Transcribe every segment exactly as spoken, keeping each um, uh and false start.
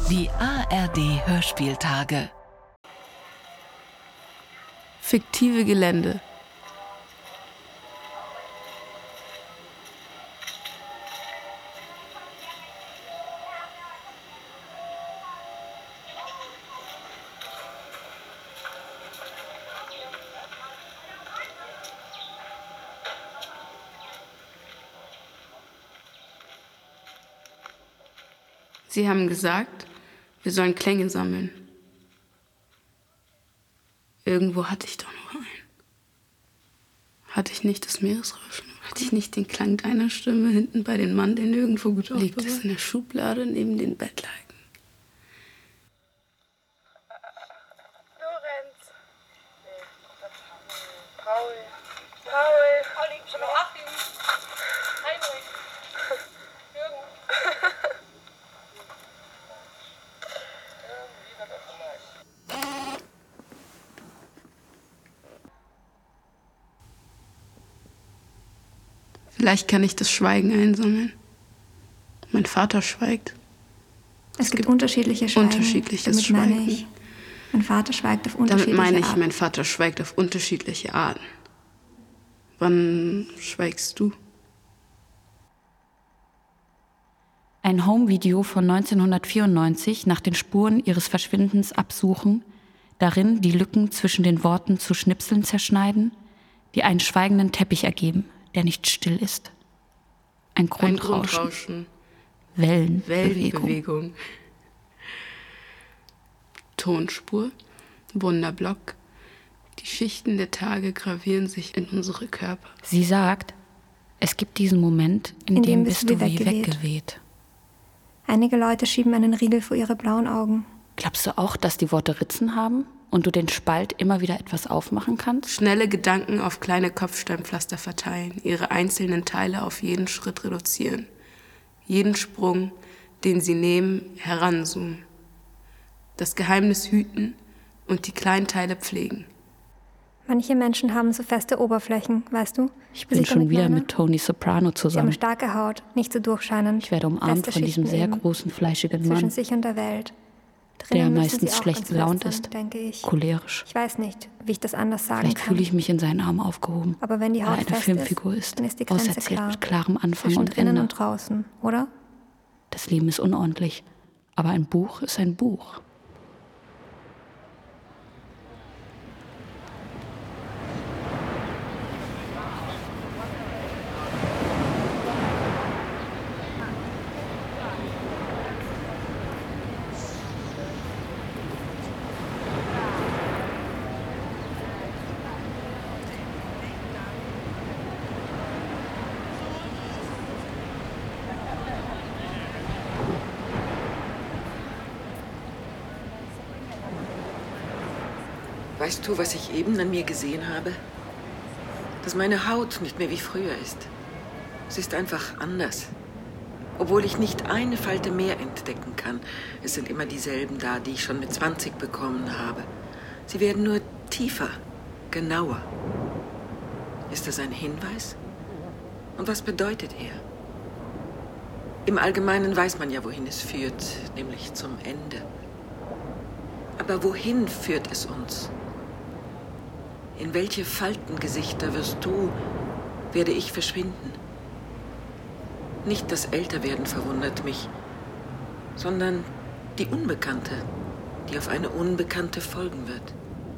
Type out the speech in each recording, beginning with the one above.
Die A R D-Hörspieltage. Fiktive Gelände. Sie haben gesagt, wir sollen Klänge sammeln. Irgendwo hatte ich doch noch einen. Hatte ich nicht das Meeresrauschen? Hatte ich nicht den Klang deiner Stimme hinten bei dem Mann, den nirgendwo gut aufbewahrt? Liegt es in der Schublade neben den Bettlaken? Lorenz. Nee, Paul. Paul. Pauli. Joachim. Heinrich. Jürgen. Vielleicht kann ich das Schweigen einsammeln. Mein Vater schweigt. Es, es gibt, gibt unterschiedliche Schweigen. Unterschiedliches Damit Schweigen. Meine ich, mein Vater schweigt auf unterschiedliche Damit meine ich, Arten. mein Vater schweigt auf unterschiedliche Arten. Wann schweigst du? Ein Home-Video von neunzehnhundertvierundneunzig nach den Spuren ihres Verschwindens absuchen, darin die Lücken zwischen den Worten zu Schnipseln zerschneiden, die einen schweigenden Teppich ergeben, der nicht still ist. Ein Grundrauschen. Ein Grundrauschen. Wellenbewegung. Wellenbewegung. Tonspur. Wunderblock. Die Schichten der Tage gravieren sich in unsere Körper. Sie sagt, es gibt diesen Moment, in, in dem bist du wie weggeweht. weggeweht. Einige Leute schieben einen Riegel vor ihre blauen Augen. Glaubst du auch, dass die Worte Ritzen haben und du den Spalt immer wieder etwas aufmachen kannst? Schnelle Gedanken auf kleine Kopfsteinpflaster verteilen, ihre einzelnen Teile auf jeden Schritt reduzieren. Jeden Sprung, den sie nehmen, heranzoomen. Das Geheimnis hüten und die Kleinteile pflegen. Manche Menschen haben so feste Oberflächen, weißt du? Ich bin schon wieder meine? mit Tony Soprano zusammen. Sie haben starke Haut, nicht so durchscheinend. Ich werde umarmt von diesem sehr großen, fleischigen Mann. Zwischen sich und der Welt. Der meistens schlecht gelaunt ist, ich. cholerisch. Ich weiß nicht, wie ich das anders sagen Vielleicht kann. fühle ich mich in seinen Armen aufgehoben. Aber wenn die Haut weil er eine fest Filmfigur ist, ist, dann ist die Grenze auserzählt klar. mit klarem Anfang Zwischen und drinnen Ende. und draußen, oder? Das Leben ist unordentlich, aber ein Buch ist ein Buch. Weißt du, was ich eben an mir gesehen habe? Dass meine Haut nicht mehr wie früher ist. Sie ist einfach anders. Obwohl ich nicht eine Falte mehr entdecken kann. Es sind immer dieselben da, die ich schon mit zwanzig bekommen habe. Sie werden nur tiefer, genauer. Ist das ein Hinweis? Und was bedeutet er? Im Allgemeinen weiß man ja, wohin es führt, nämlich zum Ende. Aber wohin führt es uns? In welche Faltengesichter wirst du, werde ich verschwinden? Nicht das Älterwerden verwundert mich, sondern die Unbekannte, die auf eine Unbekannte folgen wird.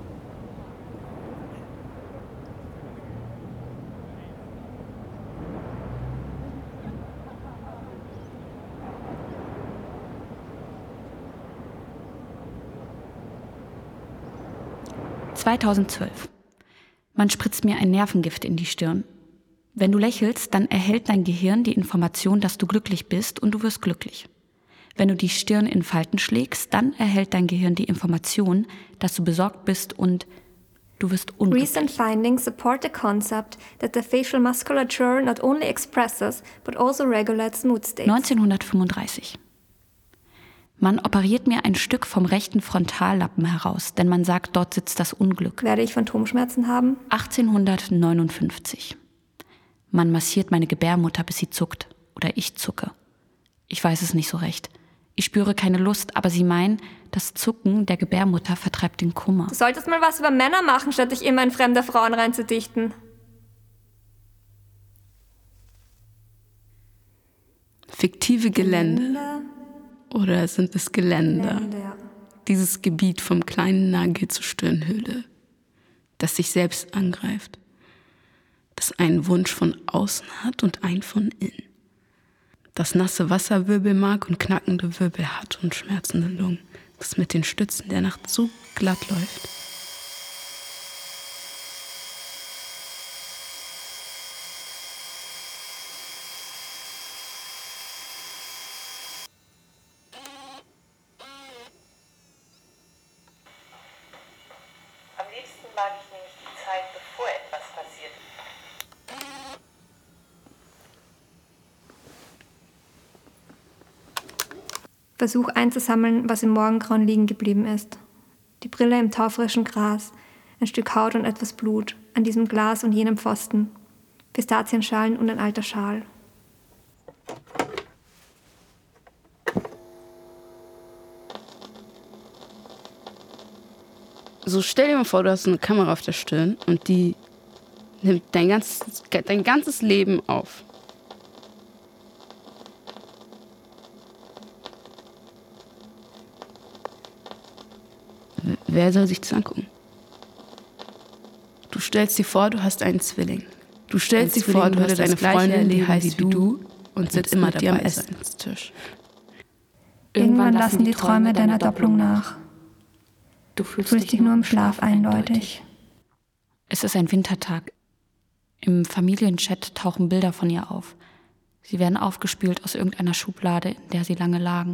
zweitausendzwölf. Man spritzt mir ein Nervengift in die Stirn. Wenn du lächelst, dann erhält dein Gehirn die Information, dass du glücklich bist und du wirst glücklich. Wenn du die Stirn in Falten schlägst, dann erhält dein Gehirn die Information, dass du besorgt bist und du wirst unglücklich. Recent findings support the concept that the facial musculature not only expresses, but also regulates mood states. neunzehnhundertfünfunddreißig. Man operiert mir ein Stück vom rechten Frontallappen heraus, denn man sagt, dort sitzt das Unglück. Werde ich Phantomschmerzen haben? achtzehnhundertneunundfünfzig. Man massiert meine Gebärmutter, bis sie zuckt. Oder ich zucke. Ich weiß es nicht so recht. Ich spüre keine Lust, aber sie meinen, das Zucken der Gebärmutter vertreibt den Kummer. Du solltest mal was über Männer machen, statt dich immer in fremde Frauen reinzudichten. Fiktive Gelände. Gelände. Oder sind es Geländer? Gelände, ja. Dieses Gebiet vom kleinen Nagel zur Stirnhöhle, das sich selbst angreift, das einen Wunsch von außen hat und einen von innen, das nasse Wasserwirbelmark und knackende Wirbel hat und schmerzende Lungen, das mit den Stützen der Nacht so glatt läuft. Am liebsten mag ich nämlich die Zeit, bevor etwas passiert. Versuch einzusammeln, was im Morgengrauen liegen geblieben ist. Die Brille im taufrischen Gras, ein Stück Haut und etwas Blut, an diesem Glas und jenem Pfosten, Pistazienschalen und ein alter Schal. So stell dir mal vor, du hast eine Kamera auf der Stirn und die nimmt dein ganzes, dein ganzes Leben auf. Wer soll sich das angucken? Du stellst dir vor, du hast einen Zwilling. Du stellst dir vor, du hast eine Freundin, die heißt wie du und wird immer dabei am Essenstisch. Irgendwann lassen die Träume deiner Doppelung nach. Du Du fühlst dich nur im Schlaf eindeutig. Es ist ein Wintertag. Im Familienchat tauchen Bilder von ihr auf. Sie werden aufgespült aus irgendeiner Schublade, in der sie lange lagen.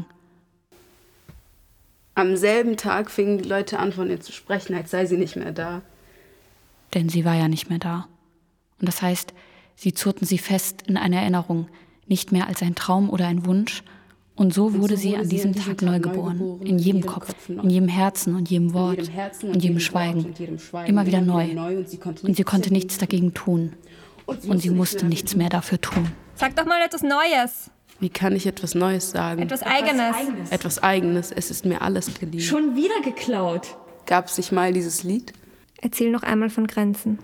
Am selben Tag fingen die Leute an, von ihr zu sprechen, als sei sie nicht mehr da. Denn sie war ja nicht mehr da. Und das heißt, sie zurrten sie fest in einer Erinnerung, nicht mehr als ein Traum oder ein Wunsch. Und so wurde Und so sie wurde an sie diesem an diesem Tag Tag neu neu geboren. geboren, In jedem Kopf, in jedem Herzen und jedem Wort, jedem Herzen und jedem Wort Schweigen. und jedem Schweigen. Immer wieder Immer neu. wieder neu. Und sie konnte Und sie nichts konnte dagegen nichts dagegen tun. Und sie musste nichts mehr dafür tun. Sag doch mal etwas Neues, Wie kann ich etwas Neues sagen? etwas Eigenes. Etwas Eigenes. Es ist mir alles geliehen. Schon wieder geklaut. Gab es nicht mal dieses Lied? Erzähl noch einmal von Grenzen.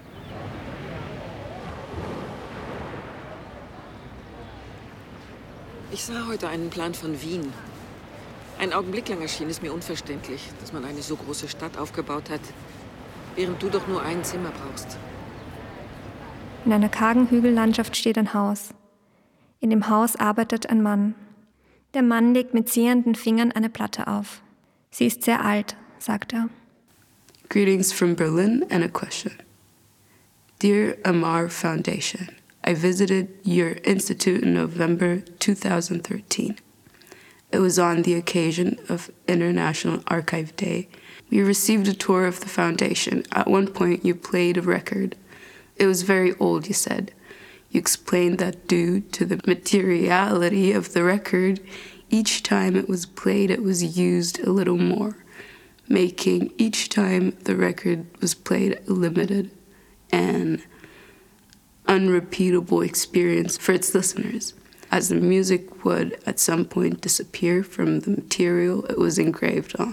Ich sah heute einen Plan von Wien. Einen Augenblick lang erschien es mir unverständlich, dass man eine so große Stadt aufgebaut hat, während du doch nur ein Zimmer brauchst. In einer kargen Hügellandschaft steht ein Haus. In dem Haus arbeitet ein Mann. Der Mann legt mit zierenden Fingern eine Platte auf. Sie ist sehr alt, sagt er. Greetings from Berlin and a question. Dear Amar Foundation, I visited your institute in November two thousand thirteen. It was on the occasion of International Archive Day. We received a tour of the foundation. At one point, you played a record. It was very old, you said. You explained that due to the materiality of the record, each time it was played, it was used a little more, making each time the record was played a limited and unrepeatable experience for its listeners, as the music would at some point disappear from the material it was engraved on.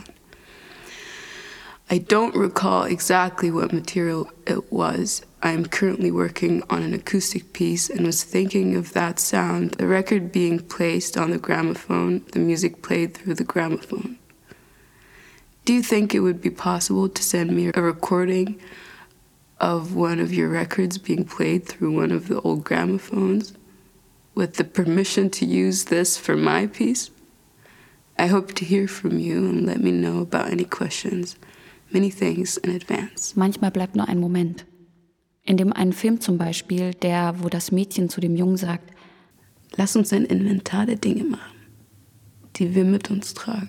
I don't recall exactly what material it was. I am currently working on an acoustic piece and was thinking of that sound, the record being placed on the gramophone, the music played through the gramophone. Do you think it would be possible to send me a recording of one of your records being played through one of the old gramophones with the permission to use this for my piece? I hope to hear from you and let me know about any questions. Many things in advance. Manchmal bleibt nur ein Moment. In dem einen Film zum Beispiel, der, wo das Mädchen zu dem Jungen sagt, lass uns ein Inventar der Dinge machen, die wir mit uns tragen.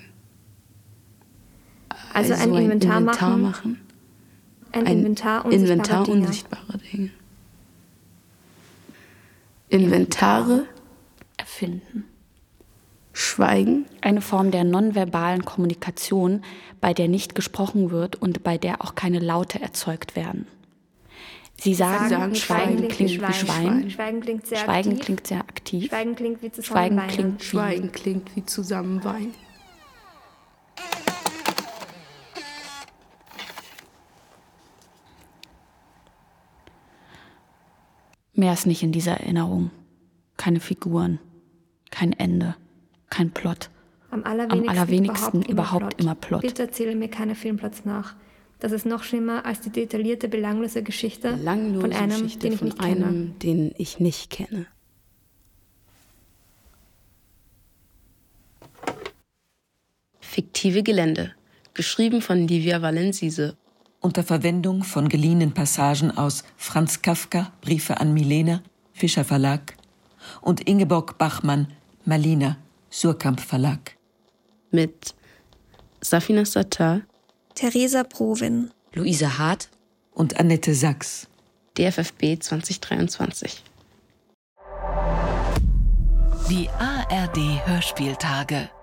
Also, also ein, ein Inventar, Inventar machen. machen. Ein, ein Inventar unsichtbarer Inventar Dinge. unsichtbarer Dinge. Inventare erfinden. Schweigen. Eine Form der nonverbalen Kommunikation, bei der nicht gesprochen wird und bei der auch keine Laute erzeugt werden. Sie sagen, sagen, Schweigen klingt wie Schwein. Schwein. Schweigen klingt sehr Schweigen aktiv. klingt sehr aktiv. Schweigen klingt wie zusammen Schweigen weinen. klingt wie Schweigen klingt wie zusammen weinen. Mehr ist nicht in dieser Erinnerung. Keine Figuren, kein Ende, kein Plot. Am allerwenigsten, Am allerwenigsten überhaupt, überhaupt Plot. immer Plot. Bitte erzähle mir keine Filmplots nach. Das ist noch schlimmer als die detaillierte, belanglose Geschichte Belanglose von einem, Geschichte den ich von nicht einem, kenne. den ich nicht kenne. Fiktive Gelände. Geschrieben von Livia Valensise. Unter Verwendung von geliehenen Passagen aus Franz Kafka, Briefe an Milena, Fischer Verlag, und Ingeborg Bachmann, Malina, Surkamp Verlag. Mit Safina Sattar, Theresa Provin, Luise Hart und Annette Sachs. D F F B zwanzig dreiundzwanzig. Die A R D Hörspieltage.